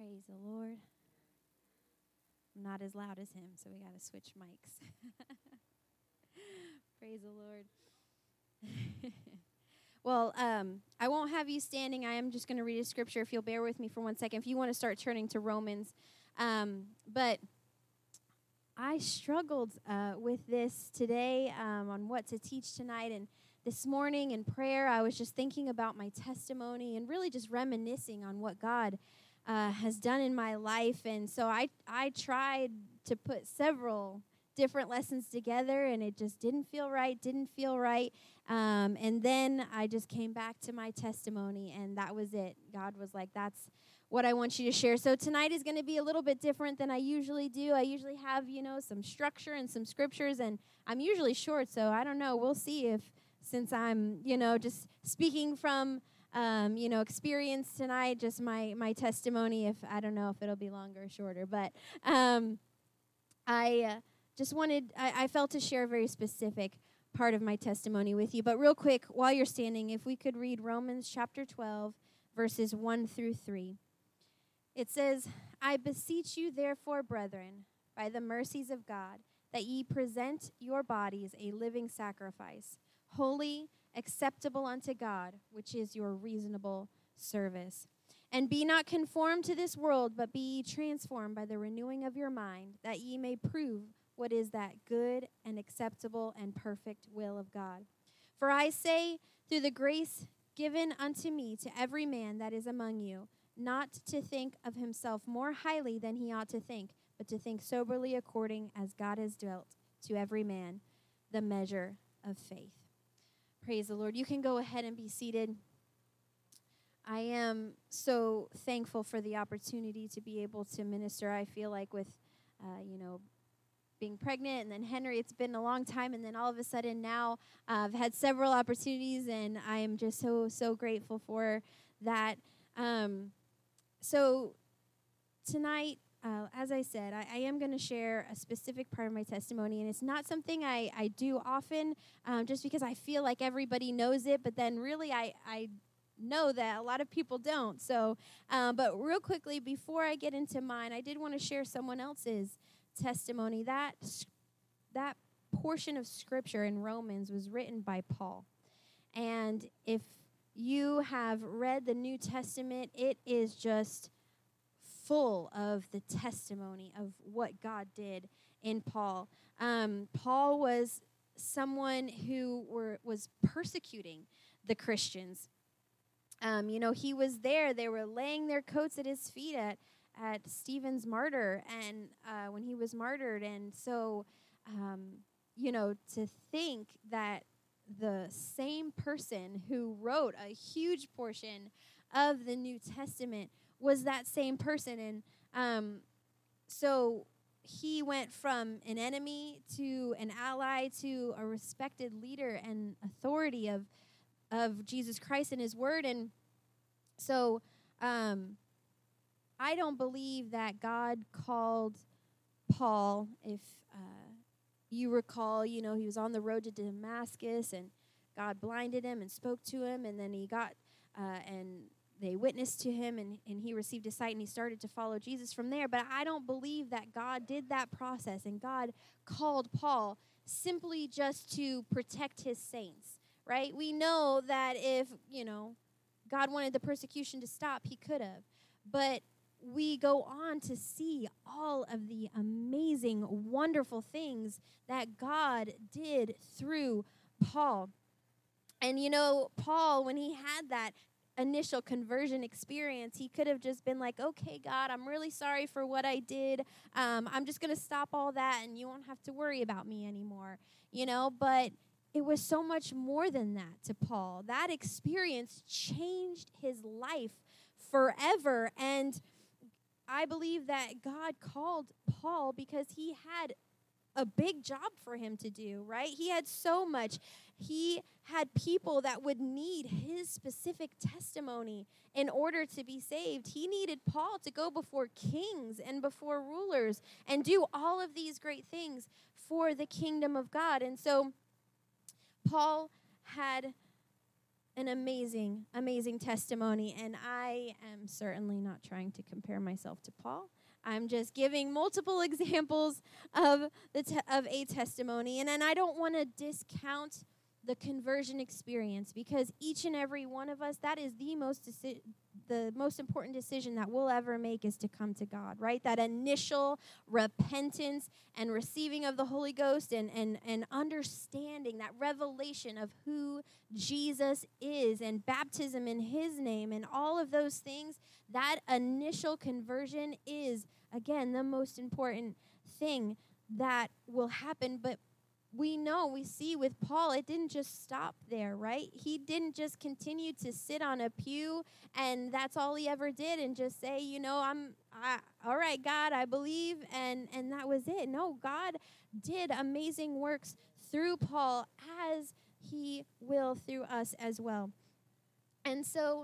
Praise the Lord. I'm not as loud as him, so we got to switch mics. Praise the Lord. Well, I won't have you standing. I am just going to read a scripture if you'll bear with me for 1 second. If you want to start turning to Romans. But I struggled with this today on what to teach tonight. And this morning in prayer, I was just thinking about my testimony and really just reminiscing on what God has done in my life. And so I tried to put several different lessons together, and it just didn't feel right. And then I just came back to my testimony, and that was it. God was like, that's what I want you to share. So tonight is going to be a little bit different than I usually do. I usually have, some structure and some scriptures, and I'm usually short, so I don't know. We'll see if, since I'm, just speaking from, experience tonight, just my testimony, if I don't know if it'll be longer or shorter. But I felt to share a very specific part of my testimony with you. But real quick, while you're standing, if we could read Romans chapter 12, verses 1 through 3. It says, I beseech you, therefore, brethren, by the mercies of God, that ye present your bodies a living sacrifice, holy, acceptable unto God, which is your reasonable service. And be not conformed to this world, but be ye transformed by the renewing of your mind, that ye may prove what is that good and acceptable and perfect will of God. For I say, through the grace given unto me, to every man that is among you, not to think of himself more highly than he ought to think, but to think soberly according as God has dealt to every man the measure of faith. Praise the Lord. You can go ahead and be seated. I am so thankful for the opportunity to be able to minister. I feel like with, being pregnant and then Henry, it's been a long time. And then all of a sudden now I've had several opportunities, and I am just so grateful for that. So tonight, as I said, I am going to share a specific part of my testimony, and it's not something I do often just because I feel like everybody knows it, but then really I know that a lot of people don't. So, but real quickly, before I get into mine, I did want to share someone else's testimony. That portion of Scripture in Romans was written by Paul. And if you have read the New Testament, it is just full of the testimony of what God did in Paul. Paul was someone who was persecuting the Christians. He was there. They were laying their coats at his feet at Stephen's martyr, and when he was martyred. And so, to think that the same person who wrote a huge portion of the New Testament was that same person. And so he went from an enemy to an ally to a respected leader and authority of Jesus Christ and his word. And so I don't believe that God called Paul. If you recall, he was on the road to Damascus, and God blinded him and spoke to him, and then he got, and they witnessed to him, and he received a sight, and he started to follow Jesus from there. But I don't believe that God did that process, and God called Paul simply just to protect his saints, right? We know that if, God wanted the persecution to stop, he could have. But we go on to see all of the amazing, wonderful things that God did through Paul. And, Paul, when he had that initial conversion experience, he could have just been like, okay, God, I'm really sorry for what I did. I'm just going to stop all that, and you won't have to worry about me anymore, But it was so much more than that to Paul. That experience changed his life forever. And I believe that God called Paul because he had a big job for him to do, right? He had so much. He had people that would need his specific testimony in order to be saved. He needed Paul to go before kings and before rulers and do all of these great things for the kingdom of God. And so Paul had an amazing, amazing testimony, and I am certainly not trying to compare myself to Paul. I'm just giving multiple examples of of a testimony, and then I don't want to discount the conversion experience, because each and every one of us, that is the most important decision that we'll ever make, is to come to God, right? That initial repentance and receiving of the Holy Ghost and understanding that revelation of who Jesus is and baptism in his name and all of those things, that initial conversion is, again, the most important thing that will happen. But we see with Paul, it didn't just stop there, right? He didn't just continue to sit on a pew and that's all he ever did and just say, all right, God, I believe, and that was it. No, God did amazing works through Paul, as he will through us as well. And so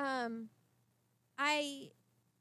I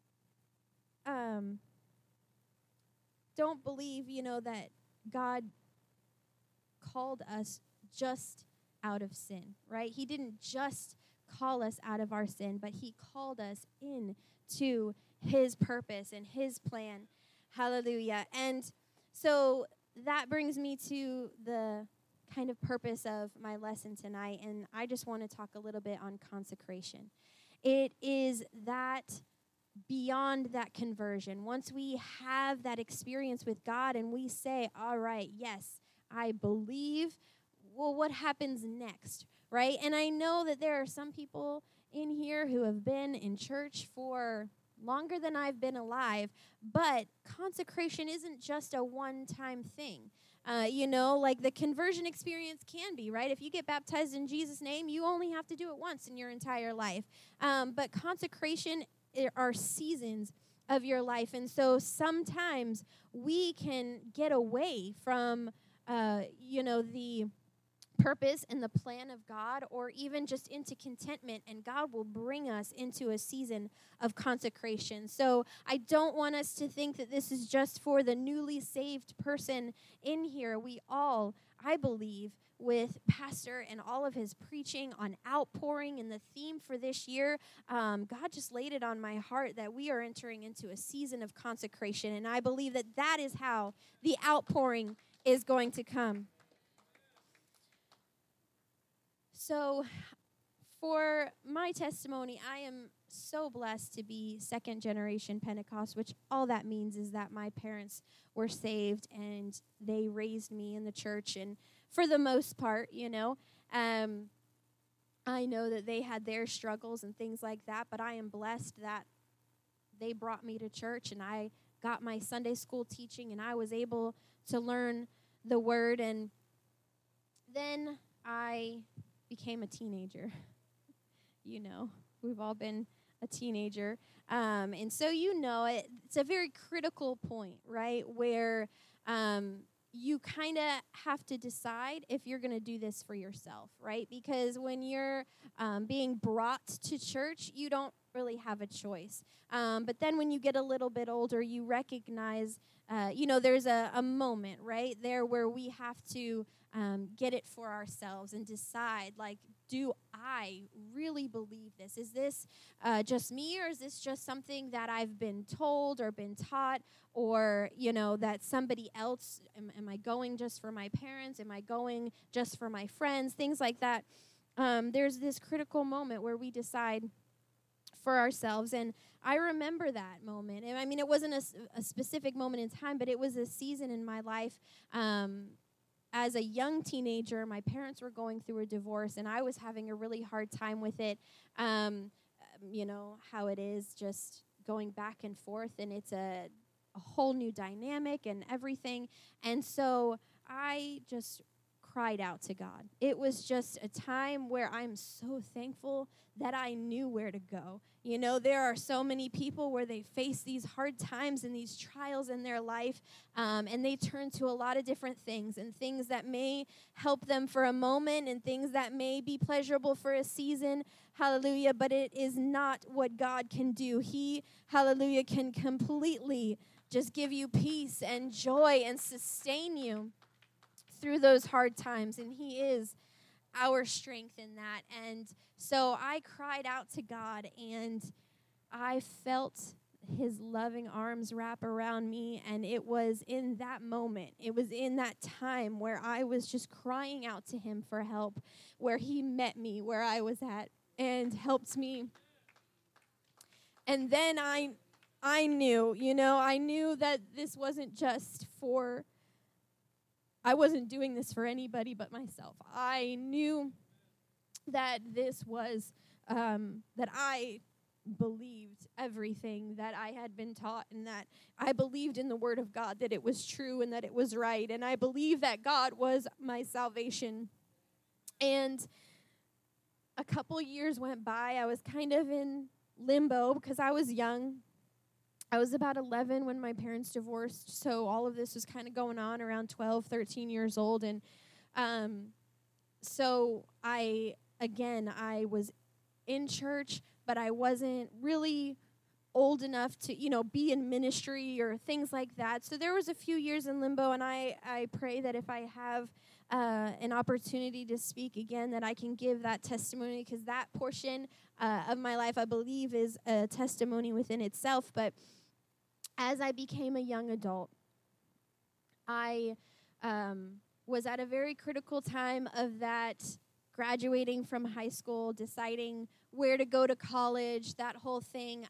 don't believe, that God called us just out of sin, right? He didn't just call us out of our sin, but he called us into his purpose and his plan. Hallelujah. And so that brings me to the kind of purpose of my lesson tonight, and I just want to talk a little bit on consecration. It is that beyond that conversion, once we have that experience with God and we say, all right, yes, I believe, well, what happens next, right? And I know that there are some people in here who have been in church for longer than I've been alive, but consecration isn't just a one-time thing. Like the conversion experience can be, right? If you get baptized in Jesus' name, you only have to do it once in your entire life. But consecration are seasons of your life. And so sometimes we can get away from the purpose and the plan of God, or even just into contentment, and God will bring us into a season of consecration. So I don't want us to think that this is just for the newly saved person in here. We all, I believe, with Pastor and all of his preaching on outpouring and the theme for this year, God just laid it on my heart that we are entering into a season of consecration, and I believe that that is how the outpouring is going to come. So for my testimony, I am so blessed to be second generation Pentecost, which all that means is that my parents were saved and they raised me in the church. And for the most part, I know that they had their struggles and things like that, but I am blessed that they brought me to church and I got my Sunday school teaching and I was able to learn the word. And then I became a teenager. We've all been a teenager. And so it's a very critical point, right, where you kind of have to decide if you're going to do this for yourself, right? Because when you're being brought to church, you don't really have a choice. But then when you get a little bit older, you recognize, there's a moment, right, there where we have to get it for ourselves and decide, like, do I really believe this? Is this just me, or is this just something that I've been told or been taught, or, that somebody else, am I going just for my parents? Am I going just for my friends? Things like that. There's this critical moment where we decide for ourselves, and I remember that moment. And I mean, it wasn't a specific moment in time, but it was a season in my life. As a young teenager, my parents were going through a divorce, and I was having a really hard time with it. How it is, just going back and forth, and it's a whole new dynamic and everything. And so I just cried out to God. It was just a time where I'm so thankful that I knew where to go. There are so many people where they face these hard times and these trials in their life, and they turn to a lot of different things, and things that may help them for a moment and things that may be pleasurable for a season. Hallelujah. But it is not what God can do. He, hallelujah, can completely just give you peace and joy and sustain you through those hard times. And he is our strength in that. And so I cried out to God, and I felt his loving arms wrap around me. And it was in that moment, it was in that time where I was just crying out to him for help, where he met me where I was at and helped me. And then I knew, I knew that this wasn't just for, I wasn't doing this for anybody but myself. I knew that this was, that I believed everything that I had been taught, and that I believed in the Word of God, that it was true and that it was right. And I believed that God was my salvation. And a couple years went by. I was kind of in limbo because I was young. I was about 11 when my parents divorced, so all of this was kind of going on around 12, 13 years old. And so I was in church, but I wasn't really old enough to, be in ministry or things like that. So there was a few years in limbo, and I pray that if I have an opportunity to speak again, that I can give that testimony, because that portion of my life, I believe, is a testimony within itself. But as I became a young adult, I was at a very critical time of that, graduating from high school, deciding where to go to college, that whole thing.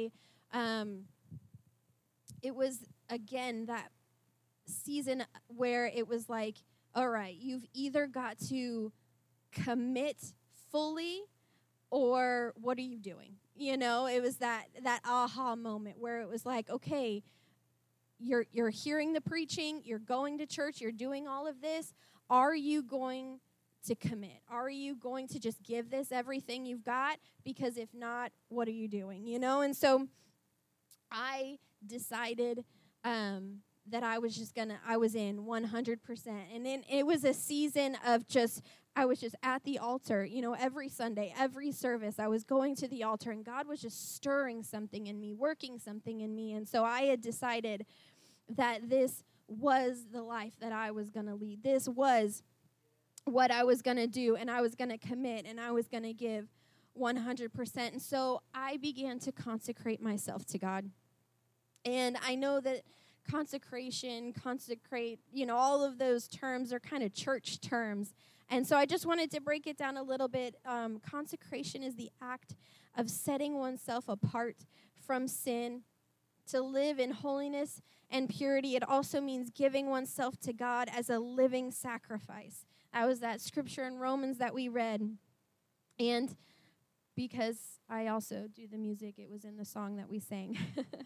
It was, again, that season where it was like, all right, you've either got to commit fully, or what are you doing? It was that aha moment where it was like, okay, you're hearing the preaching, you're going to church, you're doing all of this. Are you going to commit? Are you going to just give this everything you've got? Because if not, what are you doing? And so I decided that I was in 100%. And then it was a season of I was just at the altar, every Sunday, every service, I was going to the altar, and God was just stirring something in me, working something in me. And so I had decided that this was the life that I was going to lead. This was what I was going to do, and I was going to commit, and I was going to give 100%. And so I began to consecrate myself to God. And I know that consecrate, all of those terms are kind of church terms. And so I just wanted to break it down a little bit. Consecration is the act of setting oneself apart from sin to live in holiness and purity. It also means giving oneself to God as a living sacrifice. That was that scripture in Romans that we read. And because I also do the music, it was in the song that we sang.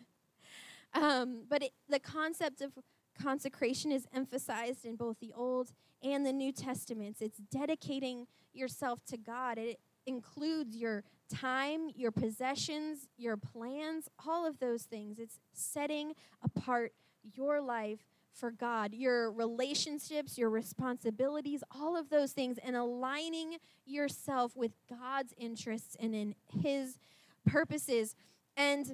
But the concept of consecration is emphasized in both the Old and the New Testaments. It's dedicating yourself to God. It includes your time, your possessions, your plans, all of those things. It's setting apart your life for God, your relationships, your responsibilities, all of those things, and aligning yourself with God's interests and in His purposes. And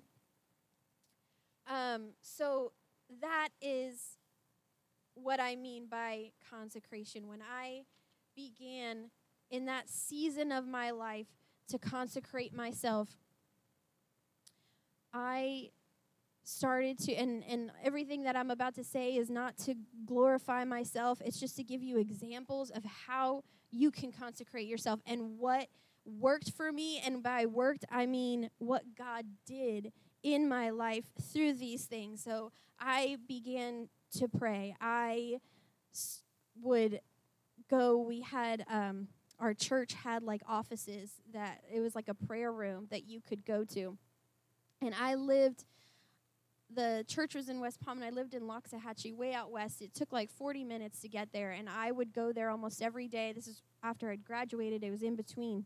so that is what I mean by consecration. When I began in that season of my life to consecrate myself, I started to, and everything that I'm about to say is not to glorify myself. It's just to give you examples of how you can consecrate yourself and what worked for me. And by worked, I mean what God did in my life through these things. So I began to pray. I would go, we had, our church had like offices that, it was like a prayer room that you could go to. And the church was in West Palm, and I lived in Loxahatchee, way out west. It took like 40 minutes to get there, and I would go there almost every day. This is after I'd graduated. It was in between.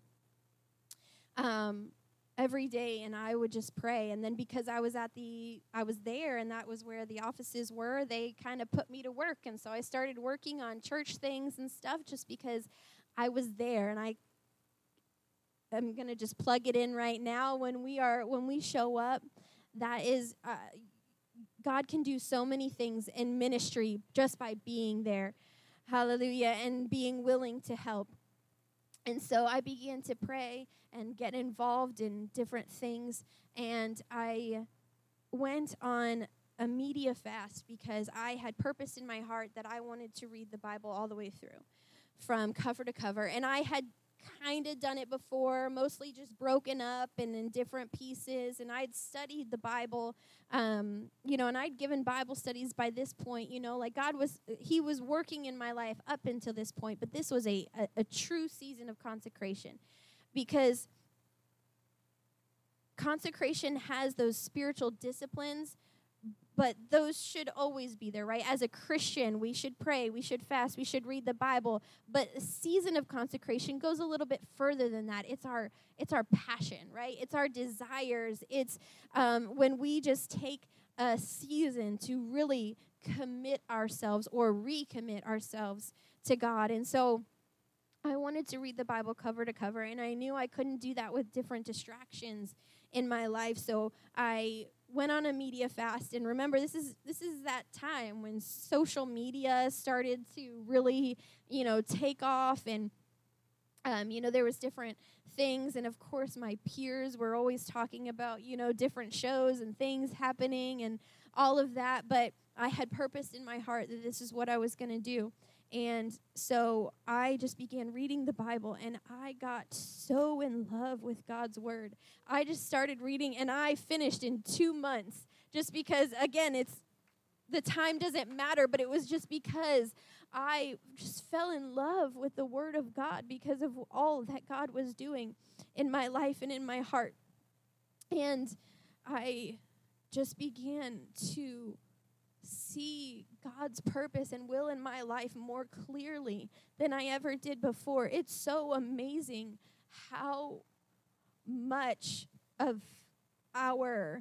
Every day, and I would just pray. And then because I was there, and that was where the offices were, they kind of put me to work. And so I started working on church things and stuff just because I was there. And I'm going to just plug it in right now. When we show up, that is, God can do so many things in ministry just by being there. Hallelujah. And being willing to help. And so I began to pray and get involved in different things. And I went on a media fast because I had purpose in my heart that I wanted to read the Bible all the way through, from cover to cover. And I had kind of done it before, mostly just broken up and in different pieces. And I'd studied the Bible, and I'd given Bible studies by this point. Like He was working in my life up until this point. But this was a true season of consecration, because consecration has those spiritual disciplines, but those should always be there, right? As a Christian, we should pray, we should fast, we should read the Bible. But a season of consecration goes a little bit further than that. It's our passion, right? It's our desires. It's when we just take a season to really commit ourselves or recommit ourselves to God. And so I wanted to read the Bible cover to cover, and I knew I couldn't do that with different distractions in my life. So I went on a media fast. And remember, this is that time when social media started to really, take off. And, there was different things. And, of course, my peers were always talking about, different shows and things happening and all of that. But I had purpose in my heart that this is what I was going to do. And so I just began reading the Bible, and I got so in love with God's word. I just started reading, and I finished in 2 months, just because, again, the time doesn't matter, but it was just because I just fell in love with the word of God because of all that God was doing in my life and in my heart. And I just began to see God's purpose and will in my life more clearly than I ever did before. It's so amazing how much of our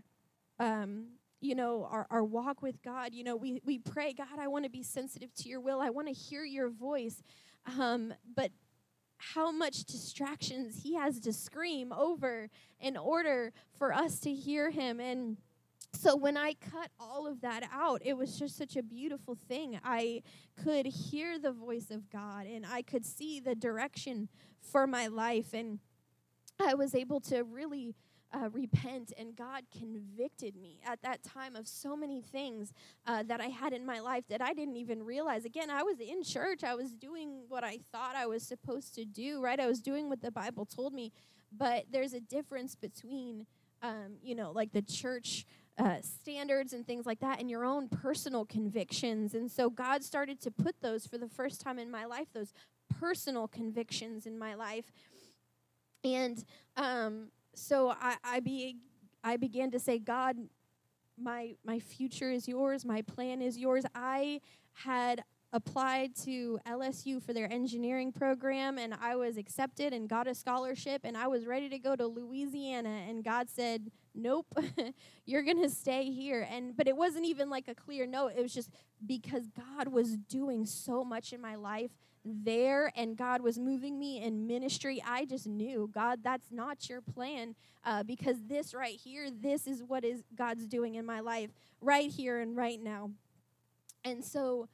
our walk with God, we pray, God, I want to be sensitive to your will. I want to hear your voice. But how much distractions he has to scream over in order for us to hear him. And so when I cut all of that out, it was just such a beautiful thing. I could hear the voice of God, and I could see the direction for my life, and I was able to really repent, and God convicted me at that time of so many things that I had in my life that I didn't even realize. Again, I was in church. I was doing what I thought I was supposed to do, right? I was doing what the Bible told me, but there's a difference between, like the church standards and things like that, and your own personal convictions. And so God started to put those for the first time in my life, those personal convictions in my life. And so I began to say, God, my future is yours, my plan is yours. I had applied to LSU for their engineering program, and I was accepted and got a scholarship, and I was ready to go to Louisiana, and God said, nope, you're going to stay here. But it wasn't even like a clear no. It was just because God was doing so much in my life there, and God was moving me in ministry. I just knew, God, that's not your plan, because this right here, this is what is God's doing in my life right here and right now. And so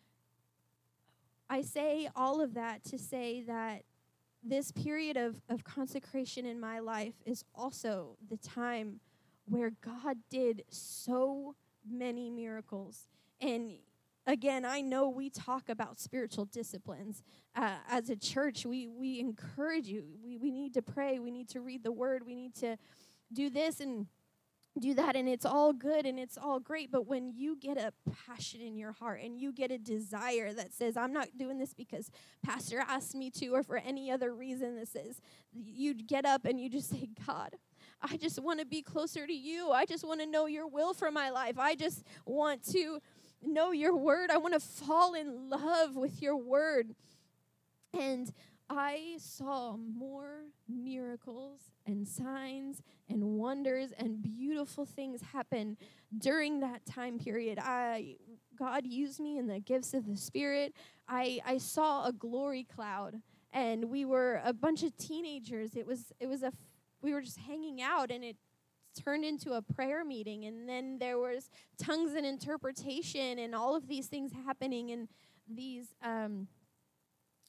I say all of that to say that this period of consecration in my life is also the time where God did so many miracles. And again, I know we talk about spiritual disciplines. As a church, we encourage you. We need to pray. We need to read the word. We need to do this and do that, and it's all good and it's all great. But when you get a passion in your heart and you get a desire that says, I'm not doing this because pastor asked me to or for any other reason, this is, you get up and you just say, God, I just want to be closer to you. I just want to know your will for my life. I just want to know your word. I want to fall in love with your word. And I saw more miracles and signs and wonders and beautiful things happen during that time period. God used me in the gifts of the Spirit. I saw a glory cloud, and we were a bunch of teenagers. We were just hanging out, and it turned into a prayer meeting, and then there was tongues and interpretation and all of these things happening, and these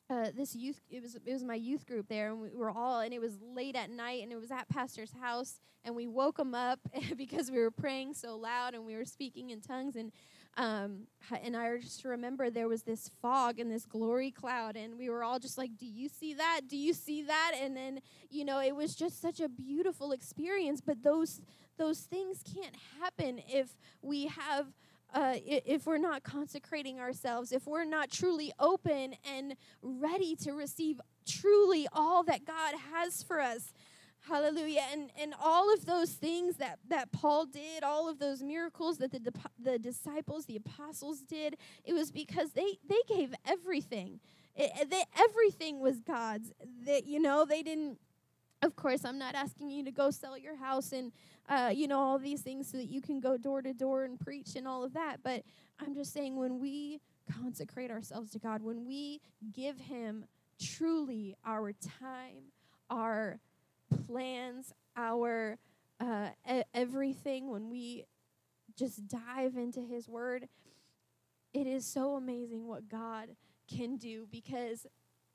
this youth, it was my youth group there, and we were all, and it was late at night, and it was at pastor's house, and we woke him up because we were praying so loud, and we were speaking in tongues, and I just remember there was this fog and this glory cloud, and we were all just like, do you see that? Do you see that? And then, it was just such a beautiful experience, but those things can't happen if we have if we're not consecrating ourselves, if we're not truly open and ready to receive truly all that God has for us. Hallelujah. And all of those things that Paul did, all of those miracles that the disciples, the apostles did, it was because they gave everything. Everything was God's. They didn't. Of course, I'm not asking you to go sell your house and, all these things so that you can go door to door and preach and all of that. But I'm just saying, when we consecrate ourselves to God, when we give him truly our time, our plans, our everything, when we just dive into his word, it is so amazing what God can do, because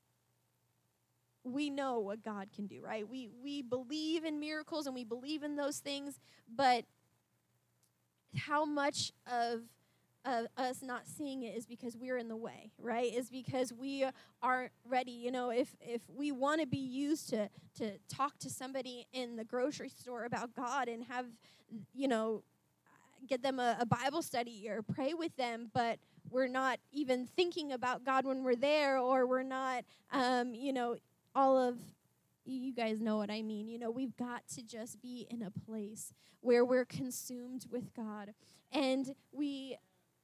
we know what God can do, right? We believe in miracles and we believe in those things, but how much of us not seeing it is because we're in the way, right? Is because we aren't ready. If we want to be used to talk to somebody in the grocery store about God and have, get them a Bible study or pray with them, but we're not even thinking about God when we're there, or we're not, all of you guys know what I mean. We've got to just be in a place where we're consumed with God, and we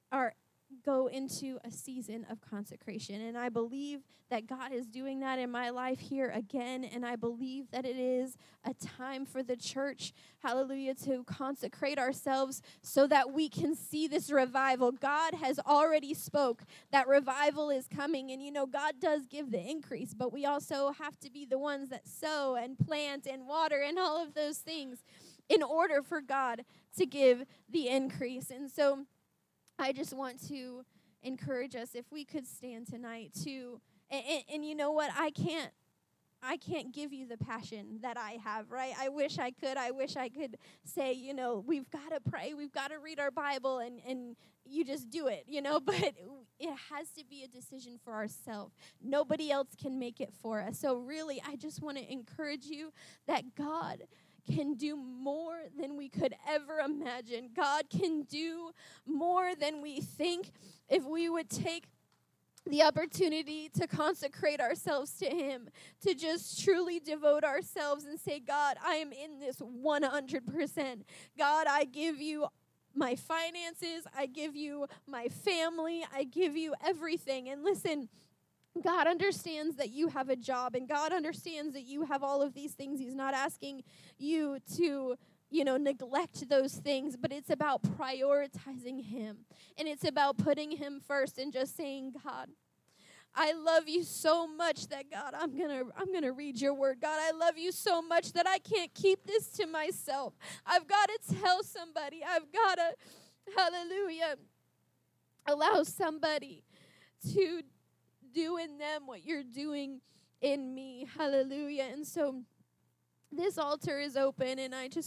go into a season of consecration. And I believe that God is doing that in my life here again, and I believe that it is a time for the church, hallelujah, to consecrate ourselves so that we can see this revival. God has already spoke that revival is coming, and God does give the increase, but we also have to be the ones that sow and plant and water and all of those things in order for God to give the increase. And so I just want to encourage us, if we could stand tonight, to, and you know what, I can't give you the passion that I have, right? I wish I could say, we've got to pray, we've got to read our Bible, and you just do it, but it has to be a decision for ourselves. Nobody else can make it for us. So really, I just want to encourage you that God can do more than we could ever imagine. God can do more than we think if we would take the opportunity to consecrate ourselves to him, to just truly devote ourselves and say, God, I am in this 100%. God, I give you my finances, I give you my family, I give you everything. And listen, God understands that you have a job, and God understands that you have all of these things. He's not asking you to, neglect those things, but it's about prioritizing him. And it's about putting him first and just saying, God, I love you so much that, God, I'm going to read your word. God, I love you so much that I can't keep this to myself. I've got to tell somebody. I've got to, hallelujah, allow somebody to do in them what you're doing in me. Hallelujah. And so this altar is open, and I just